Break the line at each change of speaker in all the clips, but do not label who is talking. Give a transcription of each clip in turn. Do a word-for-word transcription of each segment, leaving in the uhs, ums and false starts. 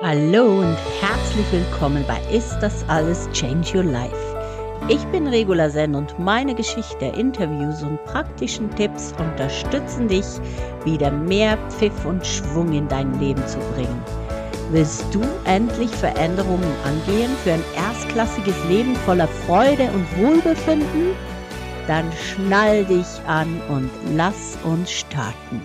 Hallo und herzlich willkommen bei Ist das alles Change Your Life? Ich bin Regula Sen und meine Geschichte, Interviews und praktischen Tipps unterstützen dich, wieder mehr Pfiff und Schwung in dein Leben zu bringen. Willst du endlich Veränderungen angehen für ein erstklassiges Leben voller Freude und Wohlbefinden? Dann schnall dich an und lass uns starten.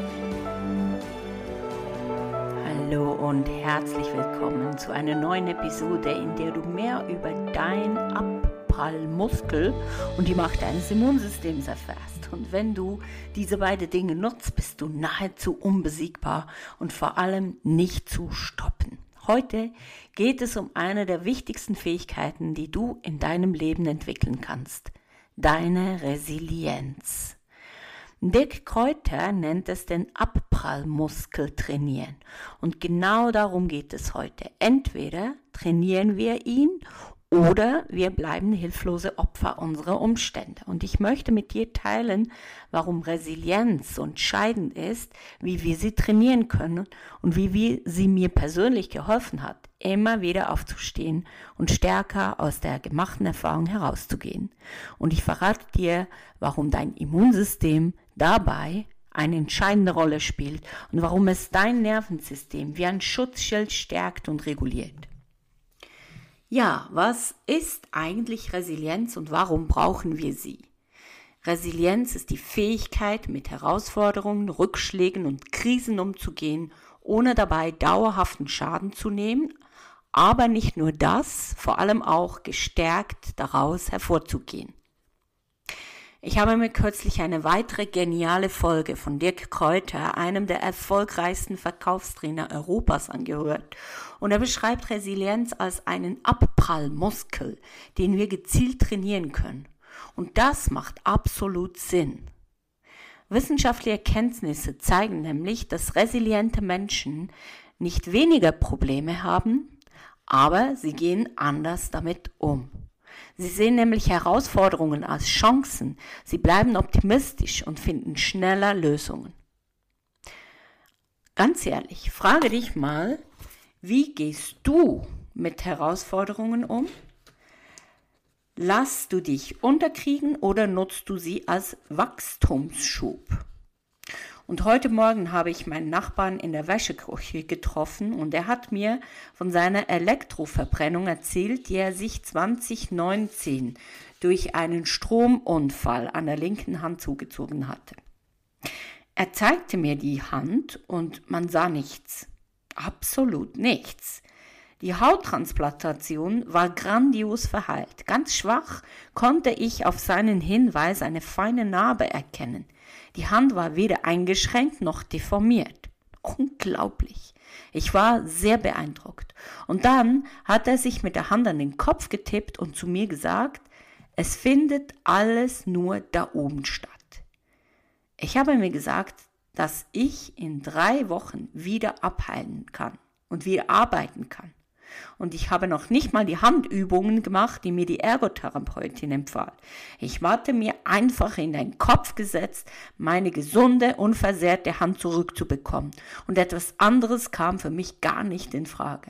Hallo und herzlich willkommen zu einer neuen Episode, in der du mehr über dein Abprallmuskel und die Macht deines Immunsystems erfährst. Und wenn du diese beiden Dinge nutzt, bist du nahezu unbesiegbar und vor allem nicht zu stoppen. Heute geht es um eine der wichtigsten Fähigkeiten, die du in deinem Leben entwickeln kannst: deine Resilienz. Dirk Kräuter nennt es den Abprallmuskel trainieren. Und genau darum geht es heute. Entweder trainieren wir ihn oder wir bleiben hilflose Opfer unserer Umstände. Und ich möchte mit dir teilen, warum Resilienz so entscheidend ist, wie wir sie trainieren können und wie wir, sie mir persönlich geholfen hat, immer wieder aufzustehen und stärker aus der gemachten Erfahrung herauszugehen. Und ich verrate dir, warum dein Immunsystem dabei eine entscheidende Rolle spielt und warum es dein Nervensystem wie ein Schutzschild stärkt und reguliert. Ja, was ist eigentlich Resilienz und warum brauchen wir sie? Resilienz ist die Fähigkeit, mit Herausforderungen, Rückschlägen und Krisen umzugehen, ohne dabei dauerhaften Schaden zu nehmen, aber nicht nur das, vor allem auch gestärkt daraus hervorzugehen. Ich habe mir kürzlich eine weitere geniale Folge von Dirk Kräuter, einem der erfolgreichsten Verkaufstrainer Europas, angehört. Und er beschreibt Resilienz als einen Abprallmuskel, den wir gezielt trainieren können. Und das macht absolut Sinn. Wissenschaftliche Erkenntnisse zeigen nämlich, dass resiliente Menschen nicht weniger Probleme haben, aber sie gehen anders damit um. Sie sehen nämlich Herausforderungen als Chancen, sie bleiben optimistisch und finden schneller Lösungen. Ganz ehrlich, frage dich mal, wie gehst du mit Herausforderungen um? Lässt du dich unterkriegen oder nutzt du sie als Wachstumsschub? Und heute Morgen habe ich meinen Nachbarn in der Wäscheküche getroffen und er hat mir von seiner Elektroverbrennung erzählt, die er sich zwanzig neunzehn durch einen Stromunfall an der linken Hand zugezogen hatte. Er zeigte mir die Hand und man sah nichts, absolut nichts. Die Hauttransplantation war grandios verheilt. Ganz schwach konnte ich auf seinen Hinweis eine feine Narbe erkennen. Die Hand war weder eingeschränkt noch deformiert. Unglaublich. Ich war sehr beeindruckt. Und dann hat er sich mit der Hand an den Kopf getippt und zu mir gesagt, es findet alles nur da oben statt. Ich habe mir gesagt, dass ich in drei Wochen wieder abheilen kann und wieder arbeiten kann. Und ich habe noch nicht mal die Handübungen gemacht, die mir die Ergotherapeutin empfahl. Ich hatte mir einfach in den Kopf gesetzt, meine gesunde, unversehrte Hand zurückzubekommen. Und etwas anderes kam für mich gar nicht in Frage.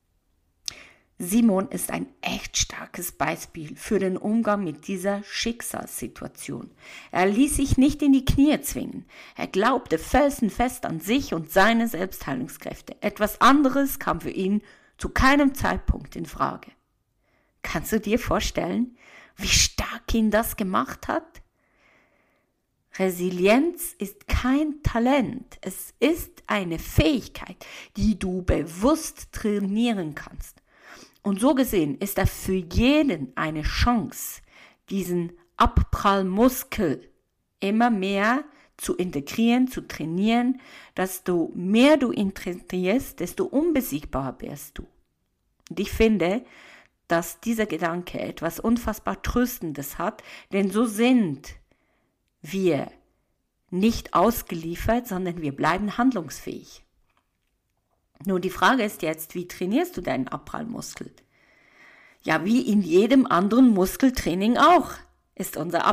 Simon ist ein echt starkes Beispiel für den Umgang mit dieser Schicksalssituation. Er ließ sich nicht in die Knie zwingen. Er glaubte felsenfest an sich und seine Selbstheilungskräfte. Etwas anderes kam für ihn zu keinem Zeitpunkt in Frage. Kannst du dir vorstellen, wie stark ihn das gemacht hat? Resilienz ist kein Talent, es ist eine Fähigkeit, die du bewusst trainieren kannst. Und so gesehen ist er für jeden eine Chance, diesen Abprallmuskel immer mehr zu integrieren, zu trainieren. Desto mehr du ihn trainierst, desto unbesiegbarer wirst du. Und ich finde, dass dieser Gedanke etwas unfassbar Tröstendes hat, denn so sind wir nicht ausgeliefert, sondern wir bleiben handlungsfähig. Nur die Frage ist jetzt, wie trainierst du deinen Abprallmuskel? Ja, wie in jedem anderen Muskeltraining auch ist unser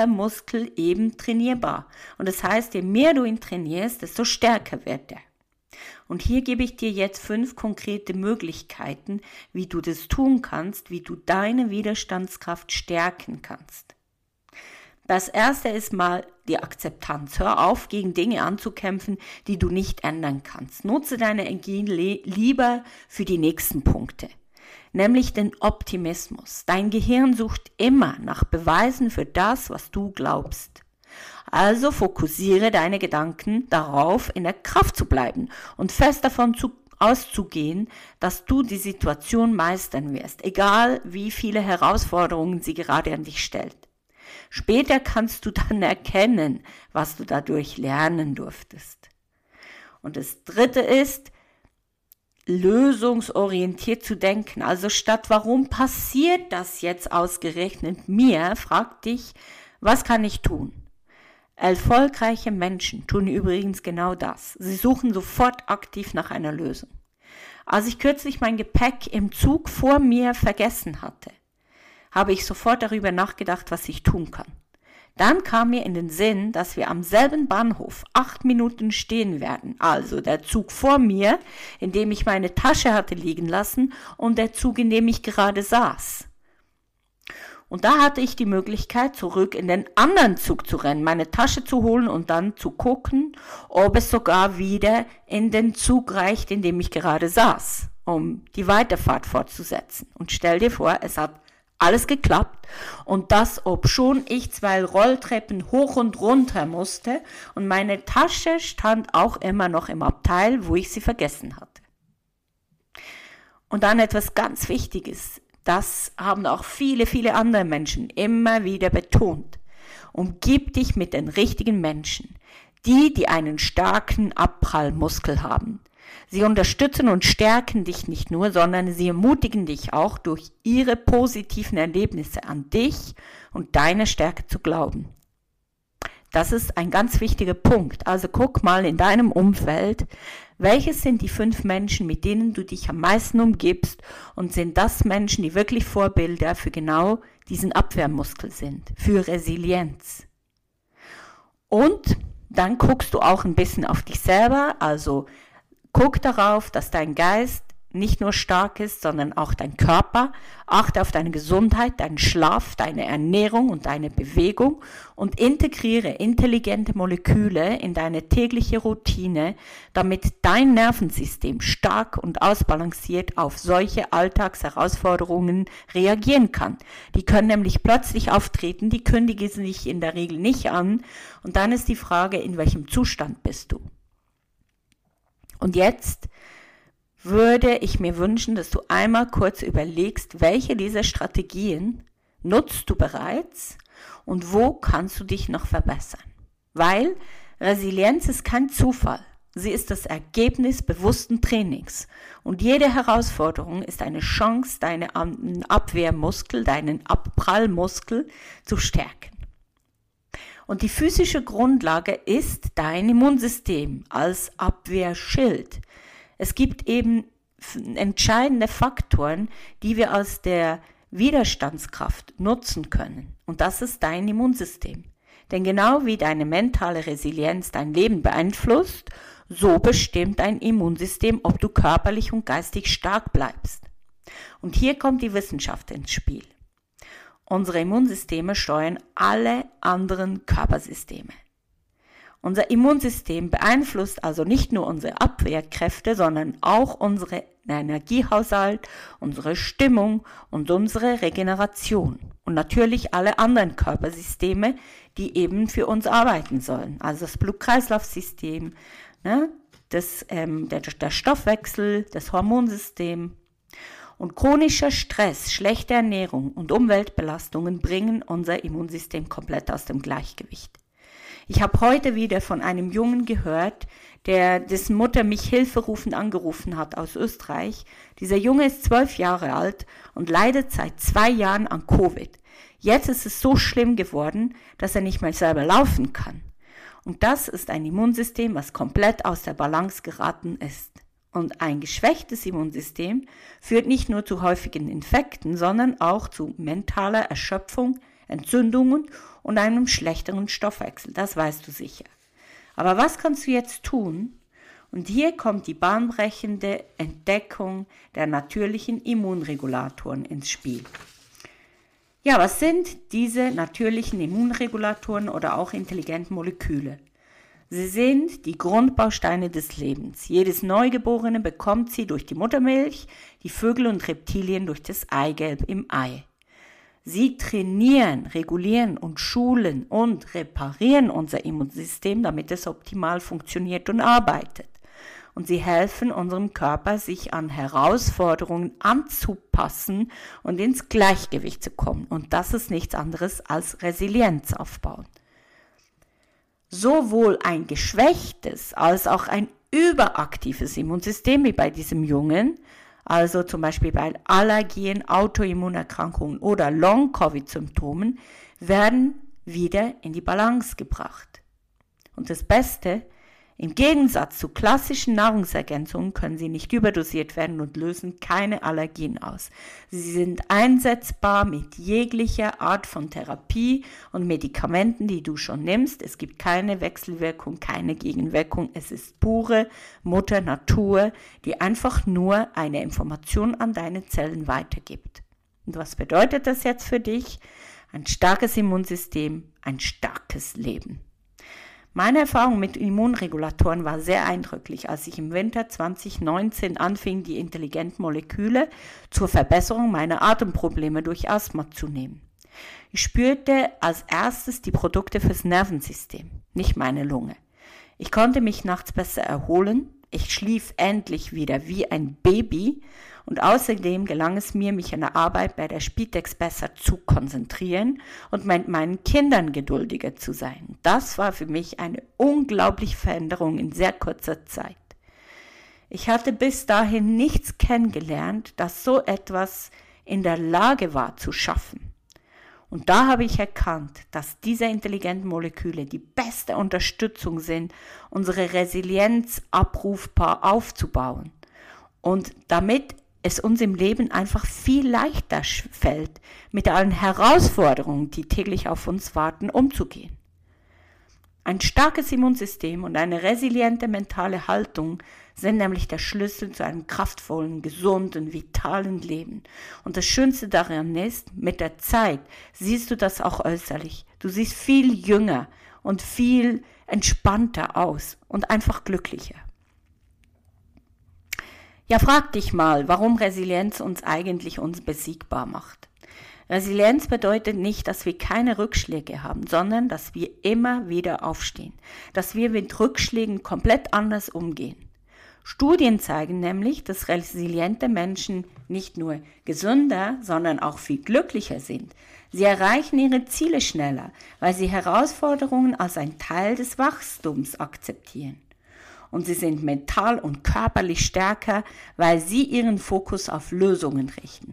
Abwehrmuskel eben trainierbar. Und das heißt, je mehr du ihn trainierst, desto stärker wird er. Und hier gebe ich dir jetzt fünf konkrete Möglichkeiten, wie du das tun kannst, wie du deine Widerstandskraft stärken kannst. Das erste ist mal die Akzeptanz. Hör auf, gegen Dinge anzukämpfen, die du nicht ändern kannst. Nutze deine Energie lieber für die nächsten Punkte, nämlich den Optimismus. Dein Gehirn sucht immer nach Beweisen für das, was du glaubst. Also fokussiere deine Gedanken darauf, in der Kraft zu bleiben und fest davon zu, auszugehen, dass du die Situation meistern wirst, egal wie viele Herausforderungen sie gerade an dich stellt. Später kannst du dann erkennen, was du dadurch lernen durftest. Und das dritte ist, lösungsorientiert zu denken. Also statt warum passiert das jetzt ausgerechnet mir, frag dich, was kann ich tun? Erfolgreiche Menschen tun übrigens genau das. Sie suchen sofort aktiv nach einer Lösung. Als ich kürzlich mein Gepäck im Zug vor mir vergessen hatte, habe ich sofort darüber nachgedacht, was ich tun kann. Dann kam mir in den Sinn, dass wir am selben Bahnhof acht Minuten stehen werden. Also der Zug vor mir, in dem ich meine Tasche hatte liegen lassen, und der Zug, in dem ich gerade saß. Und da hatte ich die Möglichkeit, zurück in den anderen Zug zu rennen, meine Tasche zu holen und dann zu gucken, ob es sogar wieder in den Zug reicht, in dem ich gerade saß, um die Weiterfahrt fortzusetzen. Und stell dir vor, es hat alles geklappt, und das, obschon ich zwei Rolltreppen hoch und runter musste, und meine Tasche stand auch immer noch im Abteil, wo ich sie vergessen hatte. Und dann etwas ganz Wichtiges. Das haben auch viele, viele andere Menschen immer wieder betont. Umgib dich mit den richtigen Menschen, die, die einen starken Abprallmuskel haben. Sie unterstützen und stärken dich nicht nur, sondern sie ermutigen dich auch durch ihre positiven Erlebnisse an dich und deine Stärke zu glauben. Das ist ein ganz wichtiger Punkt. Also guck mal in deinem Umfeld, welches sind die fünf Menschen, mit denen du dich am meisten umgibst, und sind das Menschen, die wirklich Vorbilder für genau diesen Abwehrmuskel sind, für Resilienz. Und dann guckst du auch ein bisschen auf dich selber, also guck darauf, dass dein Geist nicht nur stark ist, sondern auch dein Körper. Achte auf deine Gesundheit, deinen Schlaf, deine Ernährung und deine Bewegung und integriere intelligente Moleküle in deine tägliche Routine, damit dein Nervensystem stark und ausbalanciert auf solche Alltagsherausforderungen reagieren kann. Die können nämlich plötzlich auftreten, die kündigen sich in der Regel nicht an, und dann ist die Frage, in welchem Zustand bist du? Und jetzt würde ich mir wünschen, dass du einmal kurz überlegst, welche dieser Strategien nutzt du bereits und wo kannst du dich noch verbessern. Weil Resilienz ist kein Zufall. Sie ist das Ergebnis bewussten Trainings. Und jede Herausforderung ist eine Chance, deinen Abwehrmuskel, deinen Abprallmuskel zu stärken. Und die physische Grundlage ist dein Immunsystem als Abwehrschild. Es gibt eben entscheidende Faktoren, die wir aus der Widerstandskraft nutzen können. Und das ist dein Immunsystem. Denn genau wie deine mentale Resilienz dein Leben beeinflusst, so bestimmt dein Immunsystem, ob du körperlich und geistig stark bleibst. Und hier kommt die Wissenschaft ins Spiel. Unsere Immunsysteme steuern alle anderen Körpersysteme. Unser Immunsystem beeinflusst also nicht nur unsere Abwehrkräfte, sondern auch unseren Energiehaushalt, unsere Stimmung und unsere Regeneration. Und natürlich alle anderen Körpersysteme, die eben für uns arbeiten sollen. Also das Blut-Kreislauf-System, ne, das, ähm, der, der Stoffwechsel, das Hormonsystem. Und chronischer Stress, schlechte Ernährung und Umweltbelastungen bringen unser Immunsystem komplett aus dem Gleichgewicht. Ich habe heute wieder von einem Jungen gehört, der dessen Mutter mich hilferufend angerufen hat aus Österreich. Dieser Junge ist zwölf Jahre alt und leidet seit zwei Jahren an Covid. Jetzt ist es so schlimm geworden, dass er nicht mehr selber laufen kann. Und das ist ein Immunsystem, was komplett aus der Balance geraten ist. Und ein geschwächtes Immunsystem führt nicht nur zu häufigen Infekten, sondern auch zu mentaler Erschöpfung, Entzündungen und einem schlechteren Stoffwechsel. Das weißt du sicher. Aber was kannst du jetzt tun, Und hier kommt die bahnbrechende Entdeckung der natürlichen Immunregulatoren ins Spiel. Ja, was sind diese natürlichen Immunregulatoren oder auch intelligenten Moleküle? Sie sind die Grundbausteine des Lebens. Jedes Neugeborene bekommt sie durch die Muttermilch, die Vögel und Reptilien durch das Eigelb im Ei. Sie trainieren, regulieren und schulen und reparieren unser Immunsystem, damit es optimal funktioniert und arbeitet. Und sie helfen unserem Körper, sich an Herausforderungen anzupassen und ins Gleichgewicht zu kommen. Und das ist nichts anderes als Resilienz aufbauen. Sowohl ein geschwächtes als auch ein überaktives Immunsystem wie bei diesem Jungen, also zum Beispiel bei Allergien, Autoimmunerkrankungen oder Long-Covid-Symptomen, werden wieder in die Balance gebracht. Und das Beste, im Gegensatz zu klassischen Nahrungsergänzungen können sie nicht überdosiert werden und lösen keine Allergien aus. Sie sind einsetzbar mit jeglicher Art von Therapie und Medikamenten, die du schon nimmst. Es gibt keine Wechselwirkung, keine Gegenwirkung. Es ist pure Mutter Natur, die einfach nur eine Information an deine Zellen weitergibt. Und was bedeutet das jetzt für dich? Ein starkes Immunsystem, ein starkes Leben. Meine Erfahrung mit Immunregulatoren war sehr eindrücklich, als ich im Winter zwanzig neunzehn anfing, die intelligenten Moleküle zur Verbesserung meiner Atemprobleme durch Asthma zu nehmen. Ich spürte als erstes die Produkte fürs Nervensystem, nicht meine Lunge. Ich konnte mich nachts besser erholen, ich schlief endlich wieder wie ein Baby und außerdem gelang es mir, mich an der Arbeit bei der Spitex besser zu konzentrieren und mit meinen Kindern geduldiger zu sein. Das war für mich eine unglaubliche Veränderung in sehr kurzer Zeit. Ich hatte bis dahin nichts kennengelernt, das so etwas in der Lage war zu schaffen. Und da habe ich erkannt, dass diese intelligenten Moleküle die beste Unterstützung sind, unsere Resilienz abrufbar aufzubauen. Und damit es uns im Leben einfach viel leichter fällt, mit allen Herausforderungen, die täglich auf uns warten, umzugehen. Ein starkes Immunsystem und eine resiliente mentale Haltung sind nämlich der Schlüssel zu einem kraftvollen, gesunden, vitalen Leben. Und das Schönste daran ist, mit der Zeit siehst du das auch äußerlich. Du siehst viel jünger und viel entspannter aus und einfach glücklicher. Ja, frag dich mal, warum Resilienz uns eigentlich unbesiegbar macht. Resilienz bedeutet nicht, dass wir keine Rückschläge haben, sondern dass wir immer wieder aufstehen, dass wir mit Rückschlägen komplett anders umgehen. Studien zeigen nämlich, dass resiliente Menschen nicht nur gesünder, sondern auch viel glücklicher sind. Sie erreichen ihre Ziele schneller, weil sie Herausforderungen als ein Teil des Wachstums akzeptieren. Und sie sind mental und körperlich stärker, weil sie ihren Fokus auf Lösungen richten.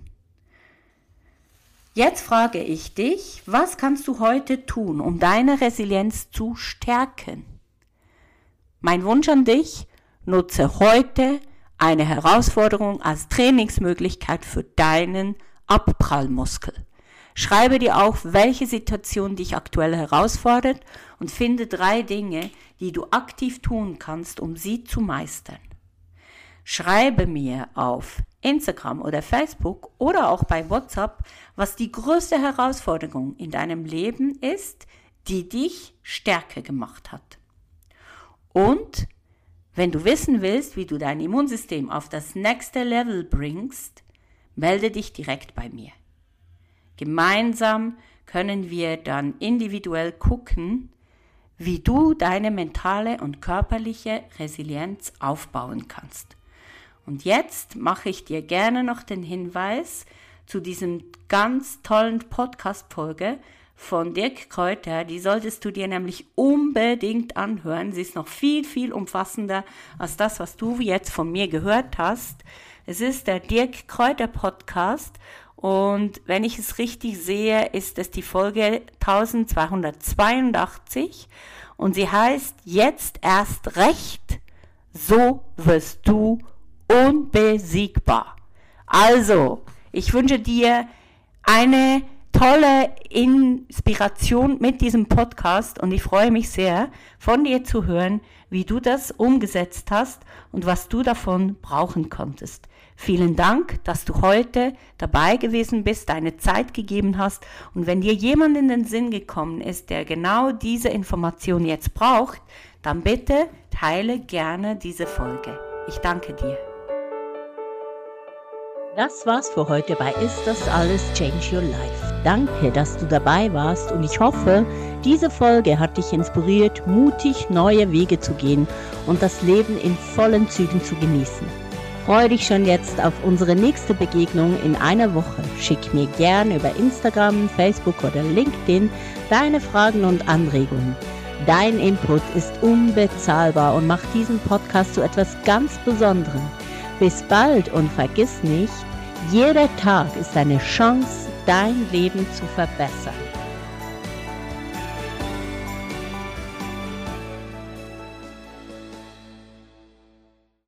Jetzt frage ich dich, was kannst du heute tun, um deine Resilienz zu stärken? Mein Wunsch an dich, nutze heute eine Herausforderung als Trainingsmöglichkeit für deinen Abprallmuskel. Schreibe dir auf, welche Situation dich aktuell herausfordert und finde drei Dinge, die du aktiv tun kannst, um sie zu meistern. Schreibe mir auf Instagram oder Facebook oder auch bei WhatsApp, was die größte Herausforderung in deinem Leben ist, die dich stärker gemacht hat. Und wenn du wissen willst, wie du dein Immunsystem auf das nächste Level bringst, melde dich direkt bei mir. Gemeinsam können wir dann individuell gucken, wie du deine mentale und körperliche Resilienz aufbauen kannst. Und jetzt mache ich dir gerne noch den Hinweis zu diesem ganz tollen Podcast-Folge von Dirk Kräuter. Die solltest du dir nämlich unbedingt anhören. Sie ist noch viel, viel umfassender als das, was du jetzt von mir gehört hast. Es ist der Dirk Kräuter Podcast und wenn ich es richtig sehe, ist es die Folge zwölfhundertzweiundachtzig und sie heißt Jetzt erst recht, so wirst du unbesiegbar. Also, ich wünsche dir eine tolle Inspiration mit diesem Podcast und ich freue mich sehr, von dir zu hören, wie du das umgesetzt hast und was du davon brauchen konntest. Vielen Dank, dass du heute dabei gewesen bist, deine Zeit gegeben hast und wenn dir jemand in den Sinn gekommen ist, der genau diese Information jetzt braucht, dann bitte teile gerne diese Folge. Ich danke dir.
Das war's für heute bei Ist das alles Change Your Life. Danke, dass du dabei warst und ich hoffe, diese Folge hat dich inspiriert, mutig neue Wege zu gehen und das Leben in vollen Zügen zu genießen. Freue dich schon jetzt auf unsere nächste Begegnung in einer Woche. Schick mir gerne über Instagram, Facebook oder LinkedIn deine Fragen und Anregungen. Dein Input ist unbezahlbar und macht diesen Podcast zu etwas ganz Besonderem. Bis bald und vergiss nicht, jeder Tag ist eine Chance, dein Leben zu verbessern.